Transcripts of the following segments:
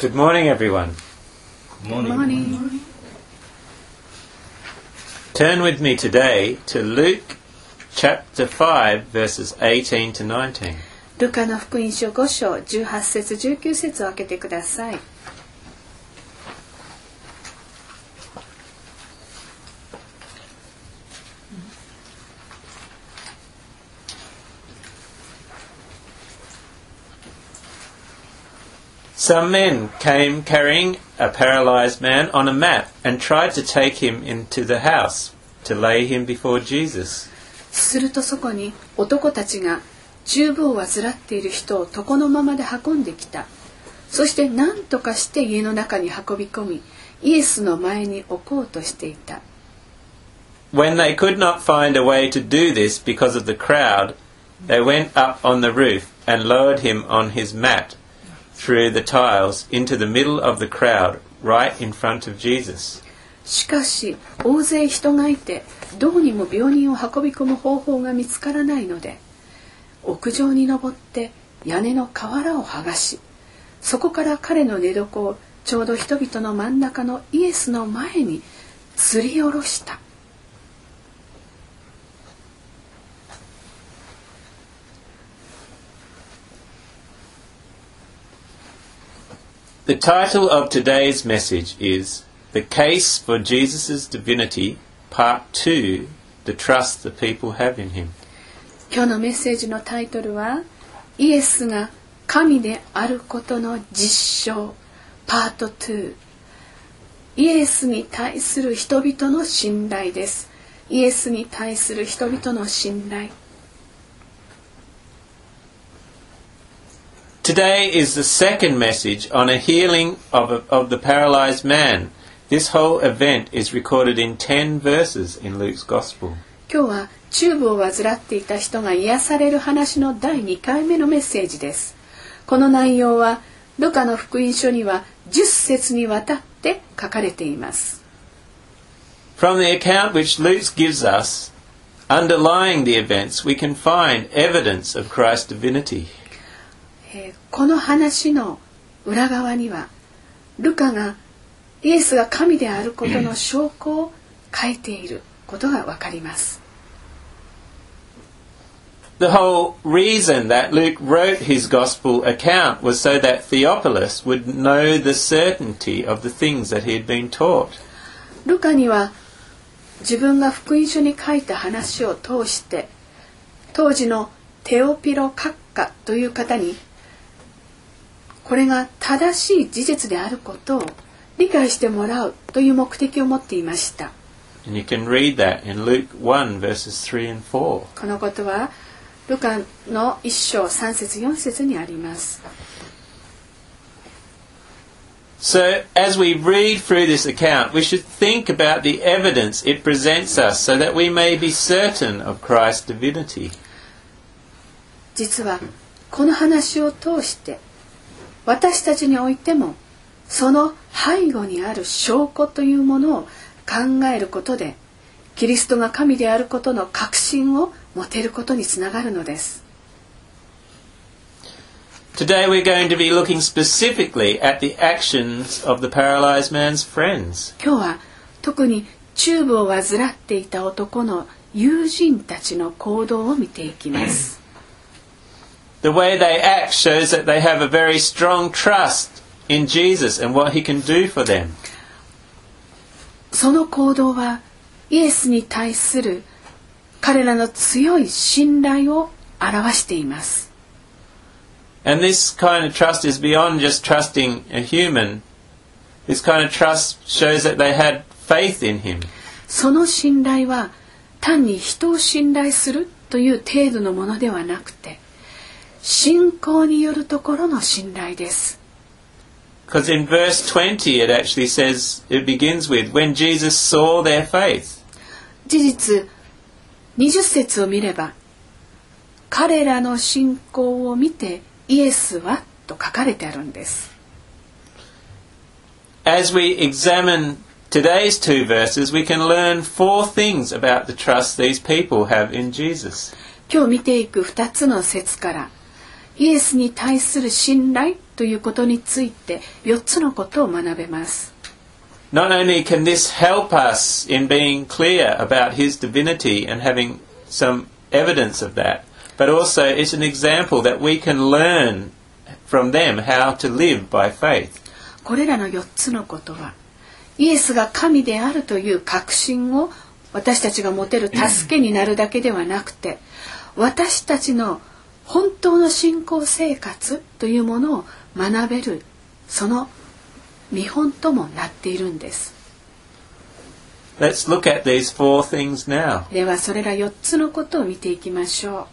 Good morning, everyone. Good morning. Turn with me today to Luke chapter 5, verses 18 to 19. ルカの福音書5章18節19節を開けてください。 Some men came carrying a paralyzed man on a mat and tried to take him into the house to lay him before Jesus. するとそこに男たちが中風を患っている人を床のままで運んできた。そして何とかして家の中に運び込み、イエスの前に置こうとしていた。 When they could not find a way to do this because of the crowd, they went up on the roof and lowered him on his mat through the tiles into the middle of the crowd, right in front of Jesus. しかし大勢人がいて、どうにも病人を運び込む方法が見つからないので、屋上に登って屋根の瓦を剥がし、そこから彼の寝床をちょうど人々の真ん中のイエスの前に吊り下ろした。 The title of today's message is The Case for Jesus' Divinity, Part 2, The Trust the People Have in Him. 今日のメッセージのタイトルは、イエスが神であることの実証、パート2。イエスに対する人々の信頼です。イエスに対する人々の信頼。 Today is the second message on a healing of the paralyzed man. This whole event is recorded in 10 verses in Luke's Gospel. 今日は中風を患っていた人が癒される話の第2回目のメッセージです。この内容はルカの福音書には10節にわたって書かれています。 From the account which Luke gives us, underlying the events, we can find evidence of Christ's divinity. この話の裏側にはルカがイエスが神であることの証拠を書いていることがわかります。 The whole reason that Luke wrote his gospel account was so that Theophilus would know the certainty of the things that he had been taught. ルカには自分が福音書に書いた話を通して当時のテオピロ閣下という方にこれが正しい事実であることを理解してもらうという目的を持っていました。 And you can read that in Luke 1 verses 3 and 4. このことはルカの1章3節4節にあります。 So, as we read through this account, we should think about the evidence it presents us so that we may be certain of Christ's divinity. 実はこの話を通して私たちにおいてもその背後にある証拠というものを考えることでキリストが神であることの確信を持てることにつながるのです。 Today we're going to be looking specifically at the actions of the paralyzed man's friends. 今日は特に中風を患っていた男の友人たちの行動を見ていきます。 The way they act shows that they have a very strong trust in Jesus and what he can do for them. その行動はイエスに対する彼らの強い信頼を表しています。 And this kind of trust is beyond just trusting a human. This kind of trust shows that they had faith in him. その信頼は単に人を信頼するという程度のものではなくて信仰によるところの信頼です。 Because in verse 20 it actually says, it begins with, when Jesus saw their faith. 事実、20節を見れば、彼らの信仰を見てイエスはと書かれてあるんです。 As we examine today's two verses, we can learn four things about the trust these people have in Jesus. 今日見ていく2つの節から、 イエスに対する信頼ということについて4つのことを学べます。 Not only can this help us in being clear about his divinity and having some evidence of that, but also it's an example that we can learn from them how to live by faith. これらの4つのことは、イエスが神であるという確信を私たちが持てる助けになるだけではなくて、私たちの本当の信仰生活というものを学べる、その見本ともなっているんです。 Let's look at these four things now. ではそれら4つのことを見ていきましょ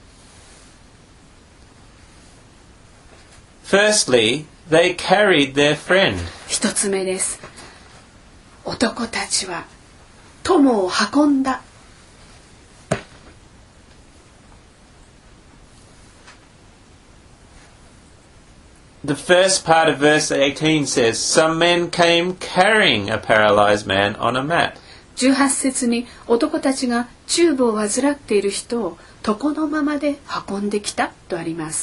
う。Firstly, they carried their friend. 1つ目です。男たちは友を運んだ。 The first part of verse 18 says, Some men came carrying a paralyzed man on a mat. 18節に男たちが中部を患っている人を床のままで運んできたとあります。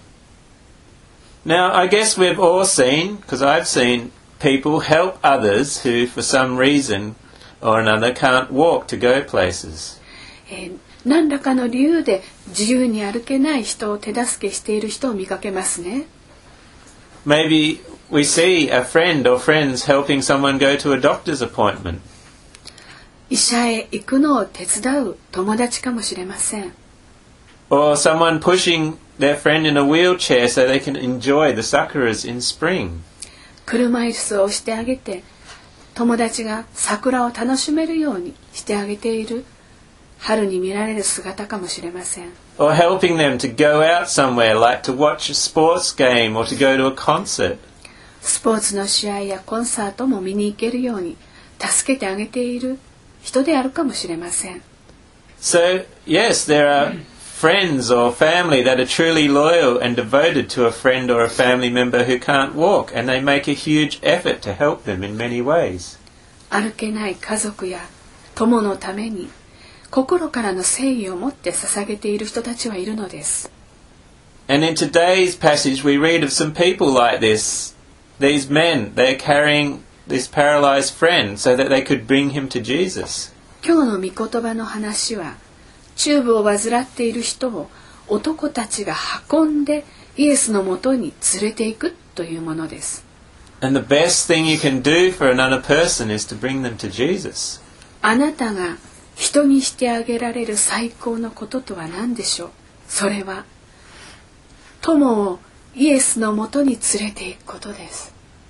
Now, I guess we've all seen, because I've seen people help others who, for some reason or another, can't walk to go places. 何らかの理由で自由に歩けない人を手助けしている人を見かけますね。 Maybe we see a friend or friends helping someone go to a doctor's appointment. 医者へ行くのを手伝う友達かもしれません。 Or someone pushing their friend in a wheelchair so they can enjoy the sakuras in spring. 車椅子を押してあげて、友達が桜を楽しめるようにしてあげている春に見られる姿かもしれません。 Or helping them to go out somewhere, like to watch a sports game or to go to a concert. スポーツの試合やコンサートも見に行けるように助けてあげている人であるかもしれません。 So, yes, there are friends or family that are truly loyal and devoted to a friend or a family member who can't walk, and they make a huge effort to help them in many ways. 歩けない家族や友のために心からの誠意を持って捧げている人たちはいるのです。 And in today's passage we read of some people like this. These men, they're carrying this paralyzed friend so that they could bring him to Jesus. 今日の御言葉の話は、中部を患っている人を男たちが運んでイエスのもとに連れていくというものです。 And the best thing you can do for another person is to bring them to Jesus. あなたが人にしてあげられる最高のこととは何でしょう。それは友をイエスのもとに連れていくことです。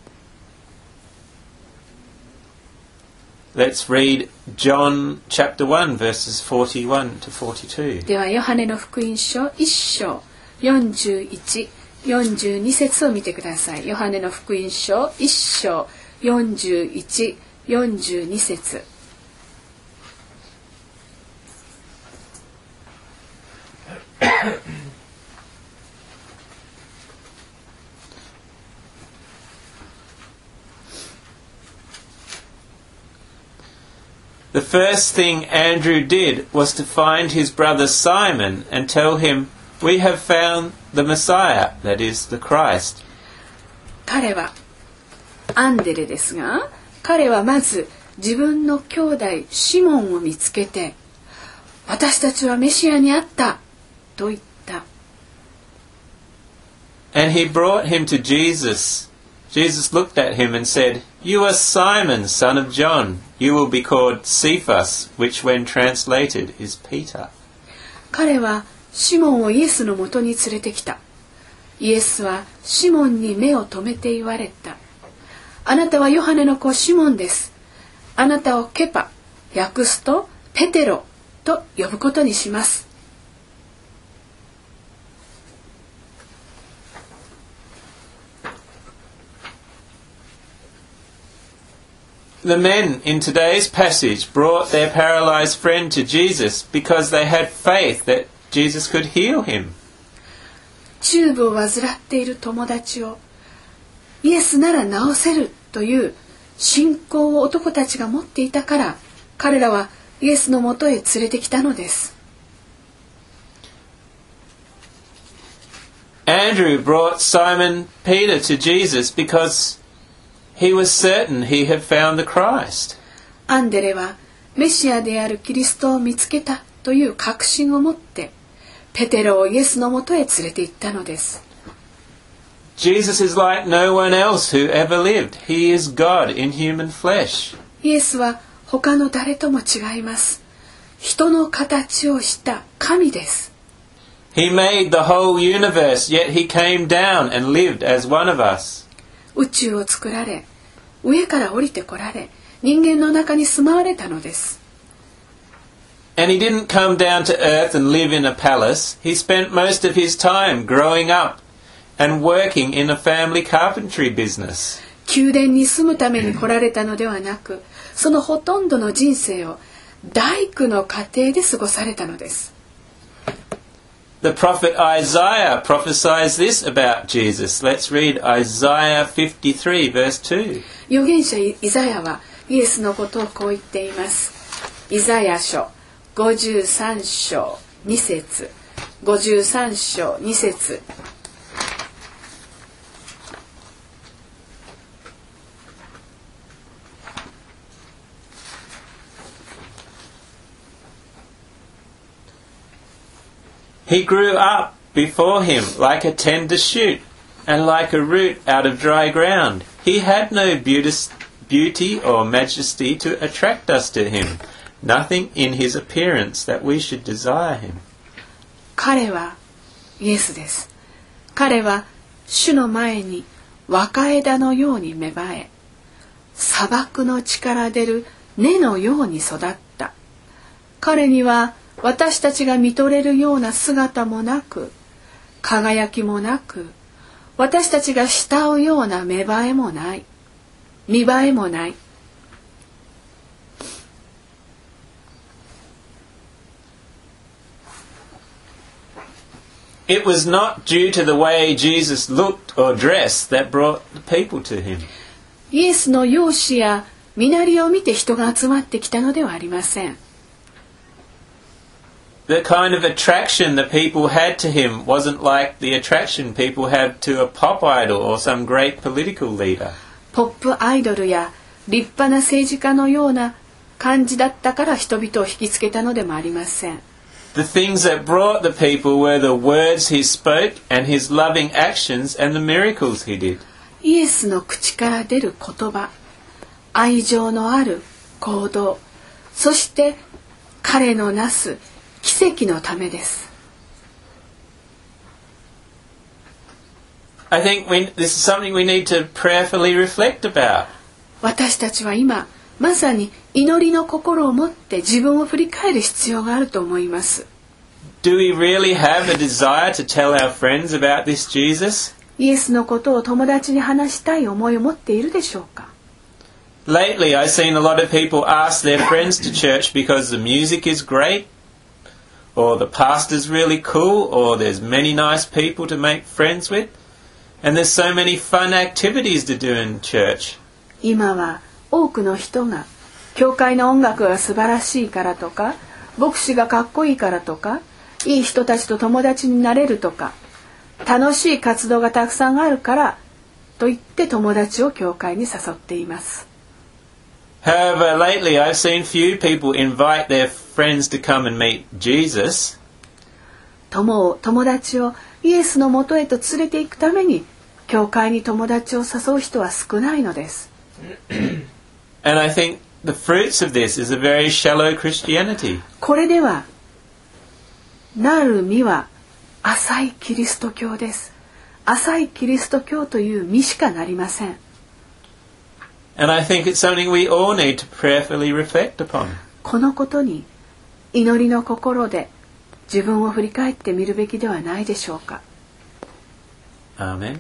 Let's read John chapter 1 verses 41 to 42. ではヨハネの福音書1章41、42節を見てください。ヨハネの福音書1章41、42節。 The first thing Andrew did was to find his brother Simon and tell him, "We have found the Messiah," that is, the Christ. 彼はアンデレですが、彼はまず自分の兄弟シモンを見つけて、私たちはメシアに会ったと言った。 And he brought him to Jesus. Jesus looked at him and said, "You are Simon, son of John. You will be called Cephas," which when translated is Peter. 彼はシモンをイエスのもとに連れてきた。イエスはシモンに目を留めて言われた。あなたはヨハネの子シモンです。あなたをケパ、訳すとペテロと呼ぶことにします。 The men in today's passage brought their paralyzed friend to Jesus because they had faith that Jesus could heal him. 中部を患っている友達をイエスなら治せるという信仰を男たちが持っていたから、彼らはイエスのもとへ連れてきたのです。 Andrew brought Simon Peter to Jesus because he was certain he had found the Christ. アンデレはメシアであるキリストを見つけたという確信を持ってペテロをイエスのもとへ連れて行ったのです。 Jesus is like no one else who ever lived. He is God in human flesh. イエスは他の誰とも違います。人の形をした神です。 He made the whole universe, yet he came down and lived as one of us. 宇宙を作られ、上から降りてこられ、人間の中に住まわれたのです。 And he didn't come down to earth and live in a palace. He spent most of his time growing up and working in a family carpentry business. 宮殿に住むために来られたのではなく、そのほとんどの人生を大工の家庭で過ごされたのです。 The prophet Isaiah prophesies this about Jesus. Let's read Isaiah 53 verse 2. 預言者イザヤはイエスのことをこう言っています。イザヤ書53章2節53章2節 He grew up before him like a tender shoot and like a root out of dry ground. He had no beauty or majesty to attract us to him, nothing in his appearance that we should desire him. 彼はイエスです。彼は主の前に若枝のように芽生え、砂漠の地から出る根のように育った。彼には私たちが見とれるような姿もなく、輝きもなく、私たちが慕うような見栄えもない。 It was not due to the way Jesus looked or dressed that brought the people to him. イエスの容姿や身なりを見て人が集まってきたのではありません。 The kind of attraction that people had to him wasn't like the attraction people had to a pop idol or some great political leader. ポップアイドルや立派な政治家のような感じだったから人々を引きつけたのでもありません。 The things that brought the people were the words he spoke and his loving actions and the miracles he did. イエスの口から出る言葉、愛情のある行動、そして彼のなす奇跡のためです。 I think this is something we need to prayerfully reflect about. 私たちは今まさに祈りの心を持って自分を振り返る必要があると思います。 Do we really have a desire to tell our friends about this Jesus? イエスのことを友達に話したい思いを持っているでしょうか。 Lately, I've seen a lot of people ask their friends to church because the music is great, or the pastor's really cool, or there's many nice people to make friends with, and there's so many fun activities to do in church. 今は多くの人が教会の音楽が素晴らしいからとか、牧師がかっこいいからとか、いい人たちと友達になれるとか、楽しい活動がたくさんあるからと言って友達を教会に誘っています。 However, lately I've seen few people invite their friends to come and meet Jesus. 友達をイエスのもとへと連れて行くために教会に友達を誘う人は少ないのです。 And I think the fruits of this is a very shallow Christianity. これではなる実は浅いキリスト教です。浅いキリスト教という実しかなりません。 And I think it's something we all need to prayerfully reflect upon. このことに祈りの心で自分を振り返ってみるべきではないでしょうか。 Amen. Amen.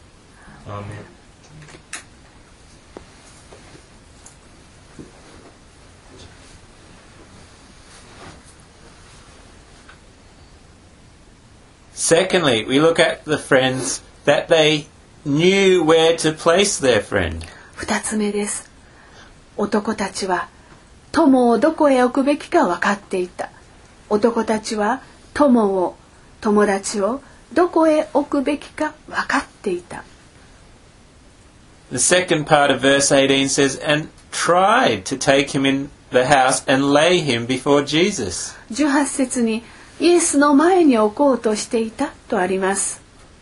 Secondly, we look at the friends that they knew where to place their friend. 二つ目です。男たちは友をどこへ置くべきか分かっていた。男たちは友達をどこへ置くべきか分かっていた。 The second part of verse 18 says, and tried to take him in the house and lay him before Jesus. 18節にイエスの前に置こうとしていたとあります。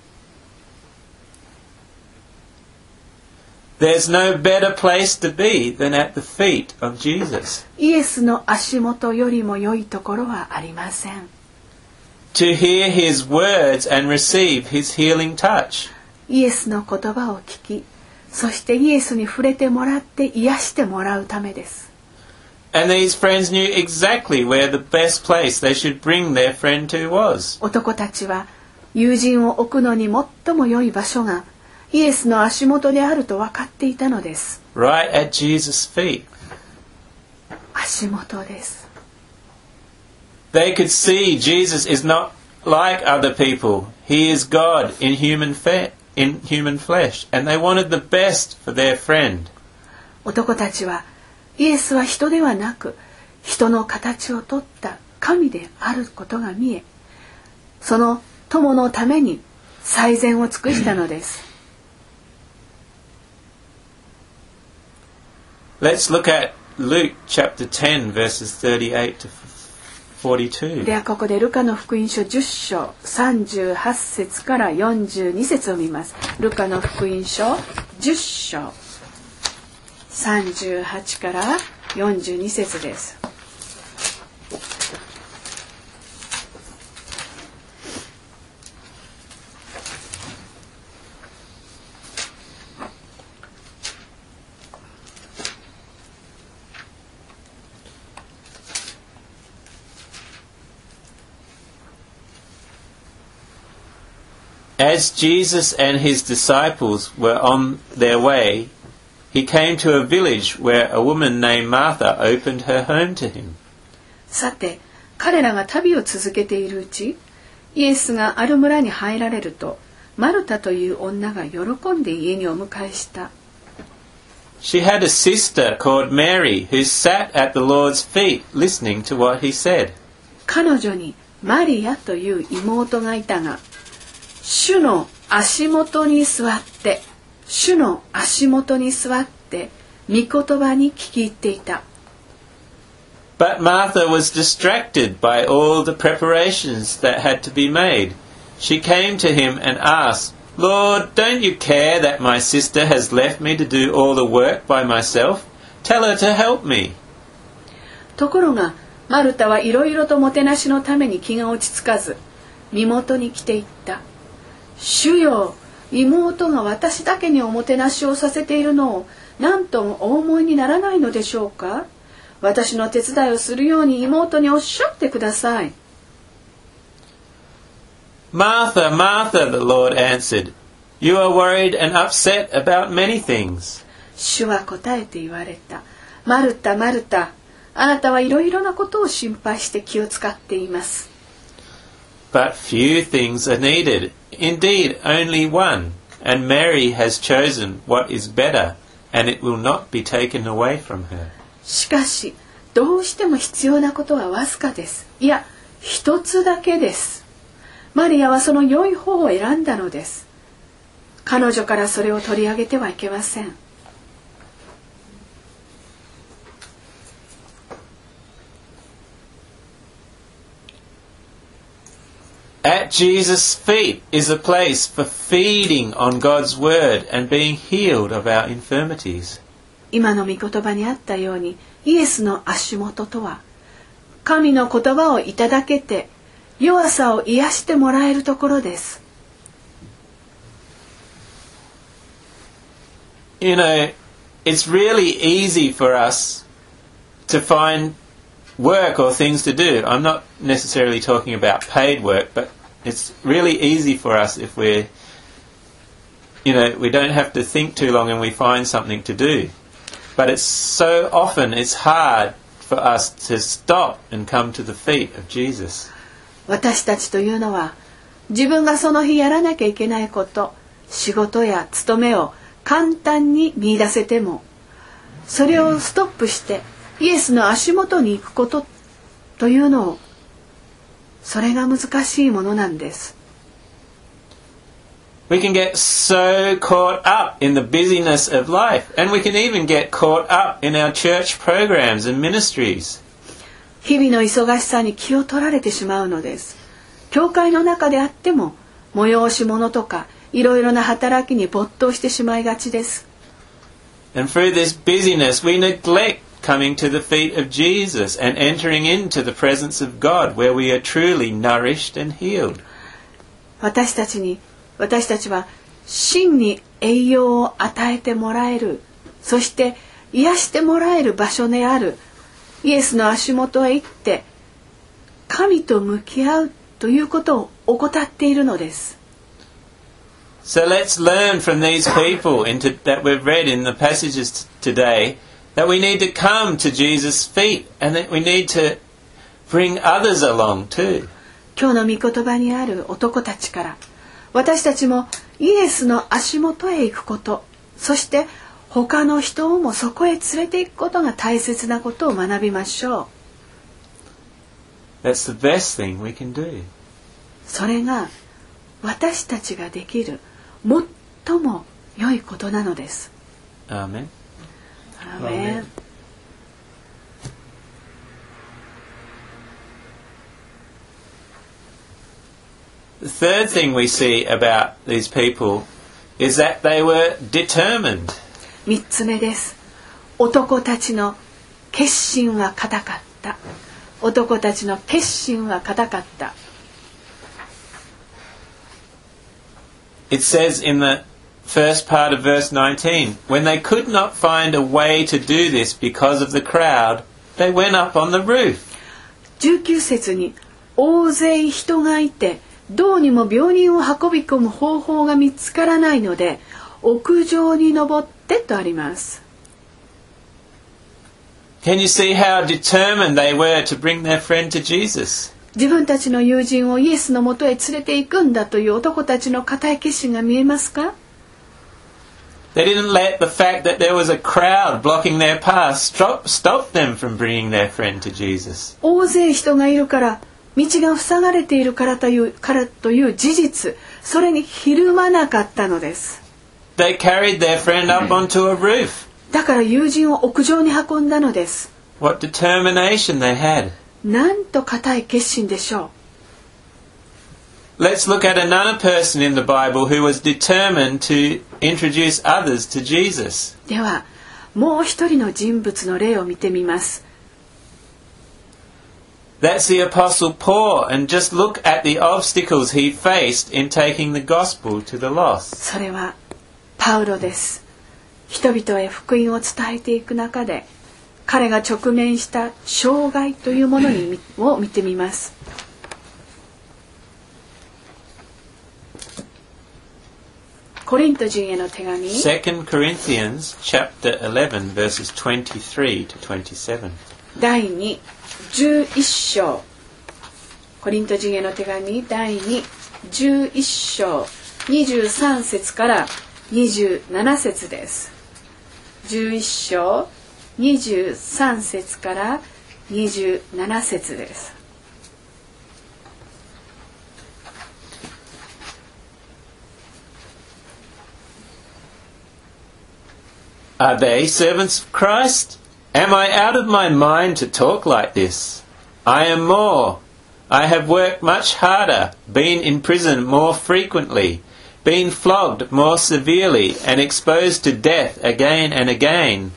There's no better place to be than at the feet of Jesus. イエスの足元よりも良いところはありません。 To hear his words and receive his healing touch. イエスの言葉を聞き、そしてイエスに触れてもらって癒してもらうためです。 And these friends knew exactly where the best place they should bring their friend to was. 男たちは友人を置くのに最も良い場所がイエスの足元であると分かっていたのです。 Right at Jesus' feet. 足元です。 They could see Jesus is not like other people. He is God in human flesh, and they wanted the best for their friend. 男たちはイエスは人ではなく人の形をとった神であることが見え、その友のために最善を尽くしたのです。 Let's look at Luke chapter 10 verses 38 to 42. ではここでルカの福音書10章38節から42節を見ます。ルカの福音書10章38から42節です。 As Jesus and his disciples were on their way, he came to a village where a woman named Martha opened her home to him. さて、彼らが旅を続けているうち、イエスがある村に入られると、マルタという女が喜んで家にお迎えした。 She had a sister called Mary who sat at the Lord's feet listening to what he said. 彼女にマリアという妹がいたが、主の足元に座って、主の足元に座って、御言葉に聞き入っていた。 But Martha was distracted by all the preparations that had to be made. She came to him and asked, Lord, don't you care that my sister has left me to do all the work by myself? Tell her to help me. ところが、マルタはいろいろともてなしのために気が落ち着かず、身元に来ていった。主よ、妹が私だけにおもてなしをさせているのを何ともお思いにならないのでしょうか。私の手伝いをするように妹におっしゃってください。 Martha, Martha, the Lord answered, you are worried and upset about many things. 主は答えて言われた。マルタ、マルタ、あなたはいろいろなことを心配して気を使っています。 But few things are needed. Indeed, only one. And Mary has chosen what is better, and it will not be taken away from her. しかし、どうしても必要なことはわずかです。いや、一つだけです。マリアはその良い方を選んだのです。彼女からそれを取り上げてはいけません。 At Jesus' feet is a place for feeding on God's word and being healed of our infirmities. 今の御言葉にあったように、イエスの足元とは、神の言葉をいただけて、弱さを癒してもらえるところです。 You know, it's really easy for us to find work or things to do. I'm not necessarily talking about paid work, but it's really easy for us if we don't have to think too long and we find something to do. But it's so often it's hard for us to stop and come to the feet of Jesus. 私たちというのは、自分がその日やらなきゃいけないこと、仕事や務めを簡単に見出せても、それをストップしてイエスの足元に行くことというのを、それが難しいものなんです。 We can get so caught up in the busyness of life, and we can even get caught up in our church programs and ministries. 日々の忙しさに気を取られてしまうのです。教会の中であっても催し物とかいろいろな働きに没頭してしまいがちです。 And through this busyness we neglect coming to the feet of Jesus and entering into the presence of God where we are truly nourished and healed. 私たちは真に栄養を与えてもらえる、そして癒してもらえる場所であるイエスの足元へ行って神と向き合うということを怠っているのです。 So let's learn from these people that we've read in the passages today that we need to come to Jesus' feet and that we need to bring others along too. 今日の御言葉にある男たちから私たちもイエスの足元へ行くこと、そして他の人をもそこへ連れて行くことが大切なことを学びましょう。That's the best thing we can do. それが私たちができる最も良いことなのです。 アーメン。 アーメン。 The third thing we see about these people is that they were determined. 3つ目です。男たちの決心は固かった。男たちの決心は固かった。 It says in the first part of verse 19, when they could not find a way to do this because of the crowd, they went up on the roof. 19節に大勢人がいてどうにも病人を運び込む方法が見つからないので屋上に登ってとあります。 Can you see how determined they were to bring their friend to Jesus? 自分たちの友人をイエスのもとへ連れて行くんだという男たちの固い決心が見えますか？ They didn't let the fact that there was a crowd blocking their path stop them from bringing their friend to Jesus. 大勢人がいるから道が塞がれているからという事実、それにひるまなかったのです。 They carried their friend up onto a roof. だから友人を屋上に運んだのです。 What determination they had. なんと固い決心でしょう。Let's look at another person in the Bible who was determined to introduce others to Jesus. では、もう一人の人物の例を見てみます。 That's the Apostle Paul, and just look at the obstacles he faced in taking the gospel to the lost. それはパウロです。人々へ福音を伝えていく中で彼が直面した障害というものを見てみます。コリント人への手紙 2 Corinthians chapter 11 verses 23 to 27. 第2、11章コリント人への手紙第2、11章23節から27節です。11章23節から27節です。 Are they servants of Christ? Am I out of my mind to talk like this? I am more. I have worked much harder, been in prison more frequently, been flogged more severely, and exposed to death again and again.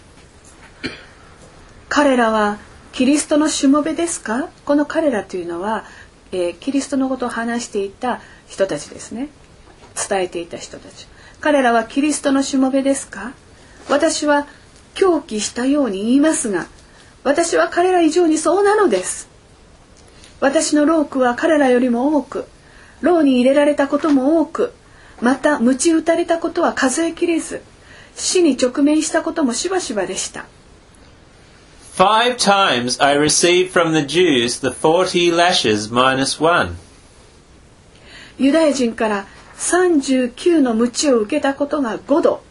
彼らはキリストのしもべですか？この彼らというのは、キリストのことを話していた人たちですね。伝えていた人たち。彼らはキリストのしもべですか？私は狂気したように言いますが、私は彼ら以上にそうなのです。私の労苦は彼らよりも多く、牢に入れられたことも多く、また鞭打たれたことは数えきれず、死に直面したこともしばしばでした。 5 times I received from the Jews the 40 lashes minus 1. ユダヤ人から39の鞭を受けたことが5度。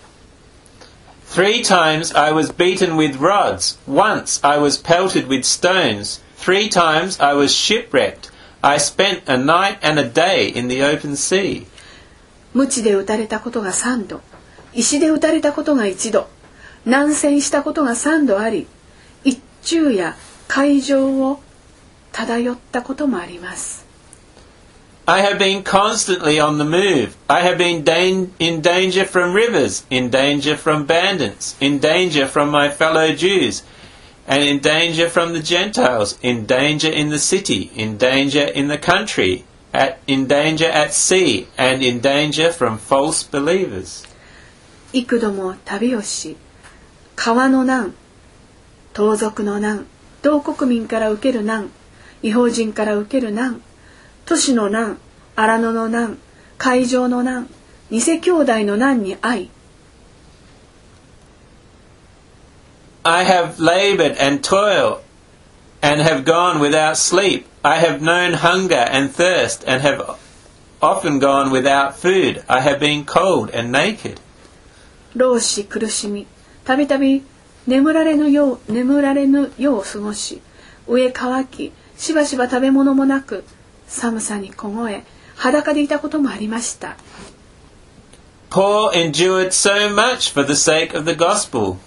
3 times I was beaten with rods. Once I was pelted with stones. 3 times I was shipwrecked. I spent a night and a day in the open sea. 鞭で打たれたことが3度、石で打たれたことが1度、難戦したことが3度あり、一昼夜海上を漂ったこともあります。 I have been constantly on the move. I have been in danger from rivers, in danger from bandits, in danger from my fellow Jews, and in danger from the Gentiles, in danger in the city, in danger in the country, in danger at sea, and in danger from false believers. 幾度も旅をし、川の難、盗賊の難、同国民から受ける難、異邦人から受ける難、都市の難、荒野の難、海上の難、偽兄弟の難に遭い、 I have labored and toiled and have gone without sleep. I have known hunger and thirst and have often gone without food. I have been cold and naked. 労し苦しみ、たびたび眠られぬよう過ごし、飢え渇き、しばしば食べ物もなく、寒さに凍え、裸でいたこともありました。 Paul endured so much for the sake of the gospel.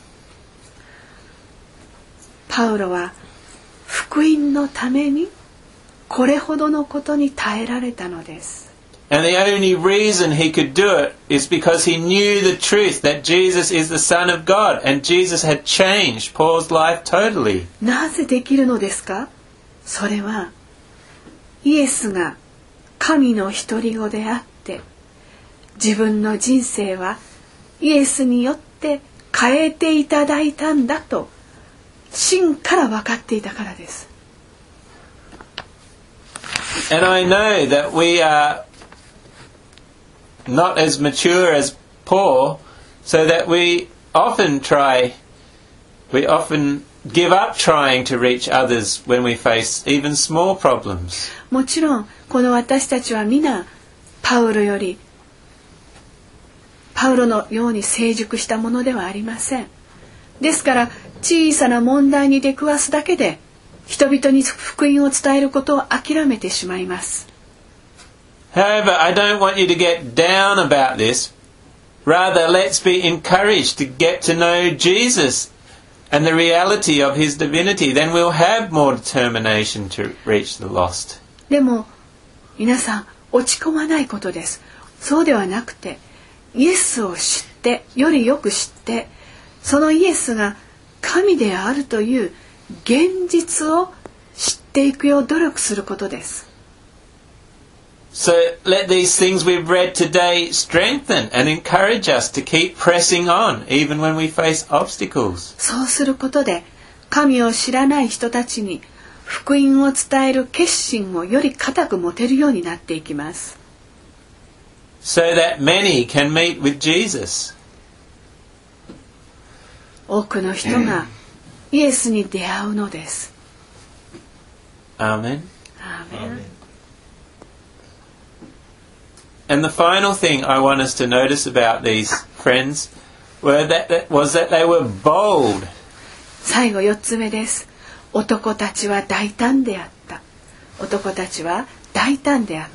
パウロは福音のためにこれほどのことに耐えられたのです。 And the only reason he could do it is because he knew the truth that Jesus is the Son of God and Jesus had changed Paul's life totally. なぜできるのですか？それはイエスが神の独り子であって、自分の人生はイエスによって変えていただいたんだと真から分かっていたからです。 And I know that we are not as mature as Paul, so that we often give up trying to reach others when we face even small problems. もちろんこの私たちは皆パウロのように成熟したものではありません。ですから小さな問題に出くわすだけで人々に福音を伝えることを諦めてしまいます。 However, I don't want you to get down about this. Rather, let's be encouraged to get to know Jesus and the reality of his divinity. Then we'll have more determination to reach the lost. でも皆さん落ち込まないことです。そうではなくて、イエスを知ってよりよく知って、そのイエスが神であるという現実を知っていくよう努力することです。 So let these things we've read today strengthen and encourage us to keep pressing on even when we face obstacles. そうすることで神を知らない人たちに福音を伝える決心をより固く持てるようになっていきます。 So that many can meet with Jesus. 多くの人がイエスに出会うのです。 Amen. Amen. And the final thing I want us to notice about these friends was that they were bold. 最後4つ目です。男たちは大胆であった。男たちは大胆であった。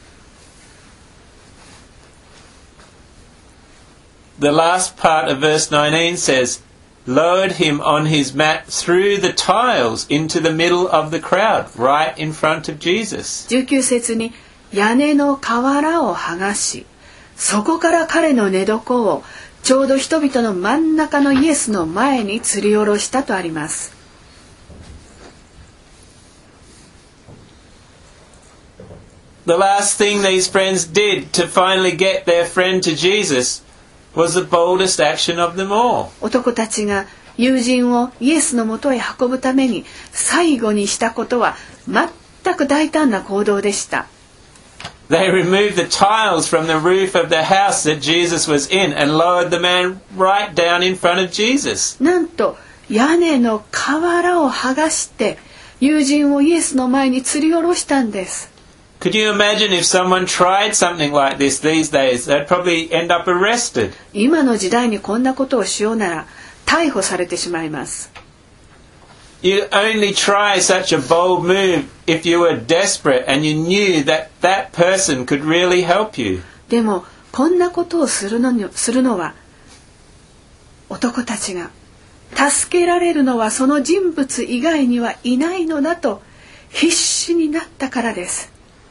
The last part of verse 19 says, lowered him on his mat through the tiles into the middle of the crowd, right in front of Jesus. 19節に屋根の瓦を剥がし、そこから彼の寝床をちょうど人々の真ん中のイエスの前に吊り下ろしたとあります。 The last thing these friends did to finally get their friend to Jesus was the boldest action of them all. 男たちが友人をイエスのもとへ運ぶために最後にしたことは全く大胆な行動でした。 They removed the tiles from the roof of the house that Jesus was in and lowered the man right down in front of Jesus. なんと屋根の瓦を剥がして友人をイエスの前に吊り下ろしたんです。 Could you imagine if someone tried something like this these days? They'd probably end up arrested. 今の時代にこんなことをしようなら逮捕されてしまいます。 You'd only try such a bold move if you were desperate and you knew that that person could really help you. でもこんなことをするのは男たちが助けられるのはその人物以外にはいないのだと必死になったからです。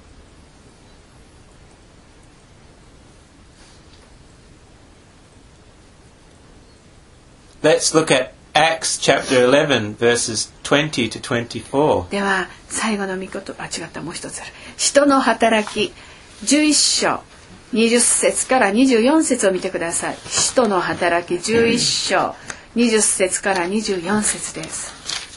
Let's look at Acts chapter 11 verses 20 to 24. では最後の御言葉、もう一つある。使徒の働き11章20節から24節を見てください。使徒の働き11章20節から24節です。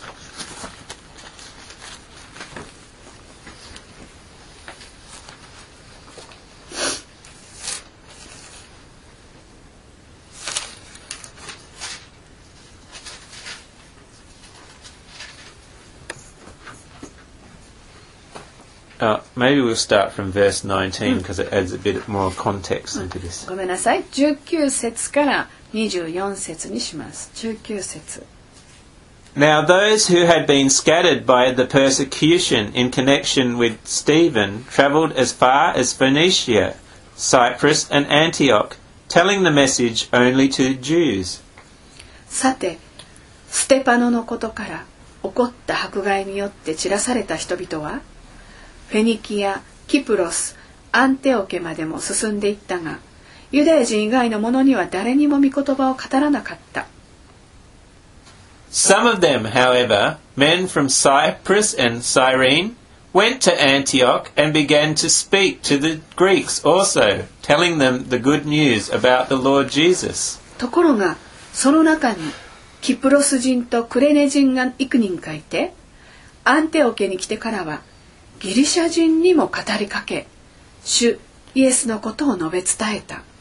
Maybe we'll start from verse 19 because it adds a bit more context into this. ごめんなさい。19節から24節にします。19節。 Now those who had been scattered by the persecution in connection with Stephen travelled as far as Phoenicia, Cyprus and Antioch, telling the message only to Jews. さて、ステパノのことから起こった迫害によって散らされた人々は、フェニキア、キプロス、アンテオケまでも進んでいったが、ユダヤ人以外の者には誰にも御言葉を語らなかった。 Some of them, however, men from Cyprus and Cyrene, went to Antioch and began to speak to the Greeks also, telling them the good news about the Lord Jesus. ところが、その中にキプロス人とクレネ人が幾人かいて、アンテオケに来てからは、ギリシャ人にも語りかけ、主イエスのことを述べ伝えた。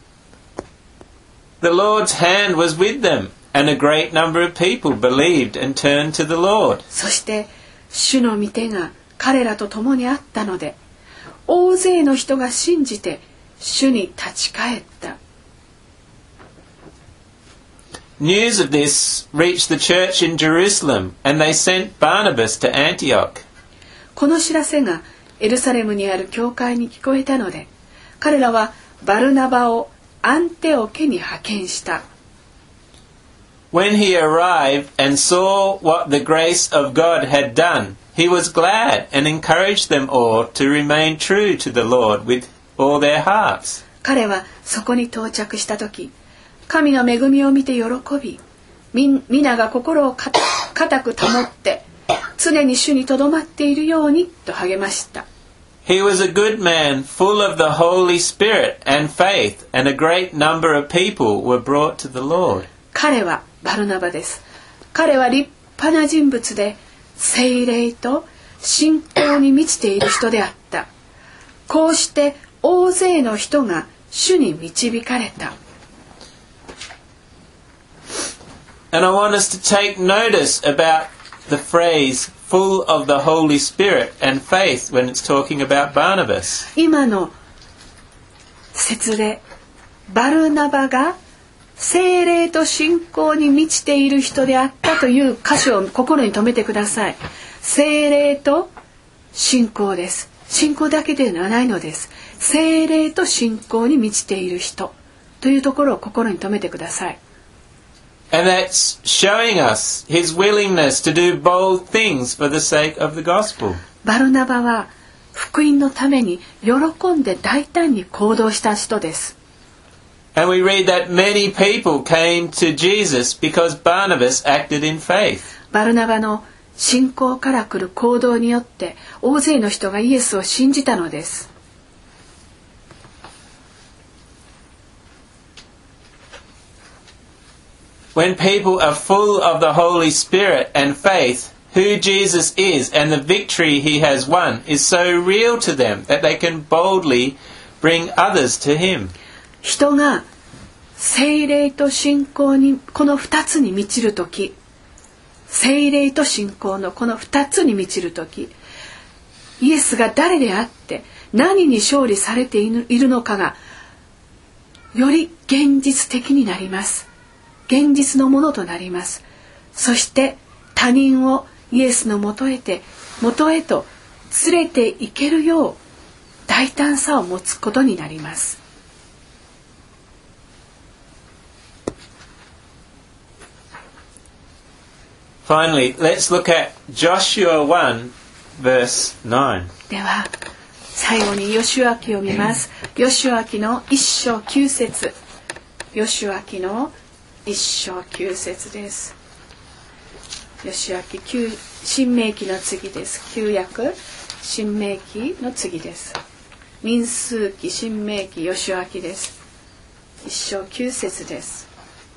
The Lord's hand was with them, and a great number of people believed and turned to the Lord. そして主の御手が彼らと共にあったので、大勢の人が信じて主に立ち返った。 News of this reached the church in Jerusalem, and they sent Barnabas to Antioch. この知らせがエルサレムにある教会に聞こえたので、彼らはバルナバをアンテオケに派遣した。 When he arrived and saw what the grace of God had done, he was glad and encouraged them all to remain true to the Lord with all their hearts. 彼はそこに到着したとき、神の恵みを見て喜び、皆が心を固く保って常に主にとどまっているようにと励ました。 He was a good man, full of the Holy Spirit and faith, and a great number of people were brought to the Lord. 彼はバルナバです。彼は立派な人物で、聖霊と信仰に満ちている人であった。こうして大勢の人が主に導かれた。 And I want us to take notice about the phrase full of the Holy Spirit and faith when it's talking about Barnabas. 今の説でバルナバが聖霊と信仰に満ちている人であったという箇所を心に留めてください。聖霊と信仰です。信仰だけではないのです。聖霊と信仰に満ちている人というところを心に留めてください。 And that's showing us his willingness to do bold things for the sake of the gospel. バルナバは福音のために喜んで大胆に行動した人です。 And we read that many people came to Jesus because Barnabas acted in faith. バルナバの信仰から来る行動によって大勢の人がイエスを信じたのです。 When people are full of the Holy Spirit and faith, who Jesus is and the victory he has won is so real to them that they can boldly bring others to him. 人が聖霊と信仰にこの2つに満ちるとき、聖霊と信仰のこの2つに満ちるとき、イエスが誰であって何に勝利されているのかがより現実的になります。現実のものとなります。そして他人をイエスのもとへと連れて行けるよう大胆さを持つことになります。 Finally, let's look at Joshua 1, verse 9. では最後にヨシュア記を見ます。ヨシュア記の1章9節。ヨシュア記の1章9節です。ヨシュア記新明記の次です。旧約新明記の次です。民数記、新明記、ヨシュア記です。1章9節です。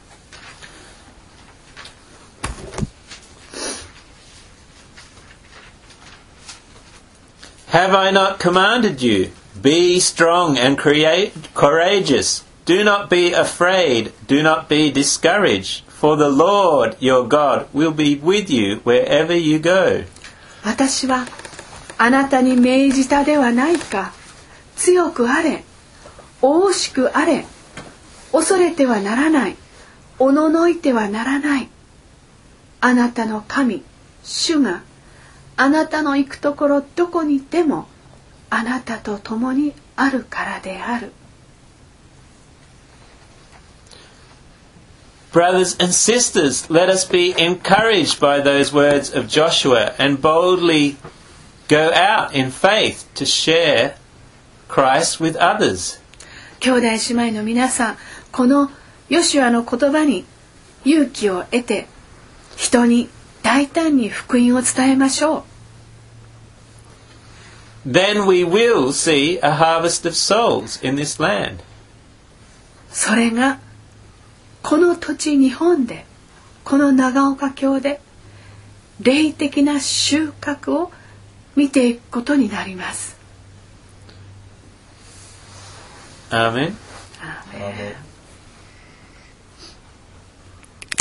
Have I not commanded you? Be strong and courageous. Do not be afraid. Do not be discouraged. For the Lord your God will be with you wherever you go. 私はあなたに命じたではないか。強くあれ。大しくあれ。恐れてはならない。おののいてはならない。あなたの神、主があなたの行くところどこにでもあなたと共にあるからである。 Brothers and sisters, let us be encouraged by those words of Joshua and boldly go out in faith to share Christ with others. 兄弟姉妹の皆さん、このヨシュアの言葉に勇気を得て人に大胆に福音を伝えましょう。 Then we will see a harvest of souls in this land. それがこの土地日本で、この長岡京で霊的な収穫を見ていくことになります。 Amen. Amen.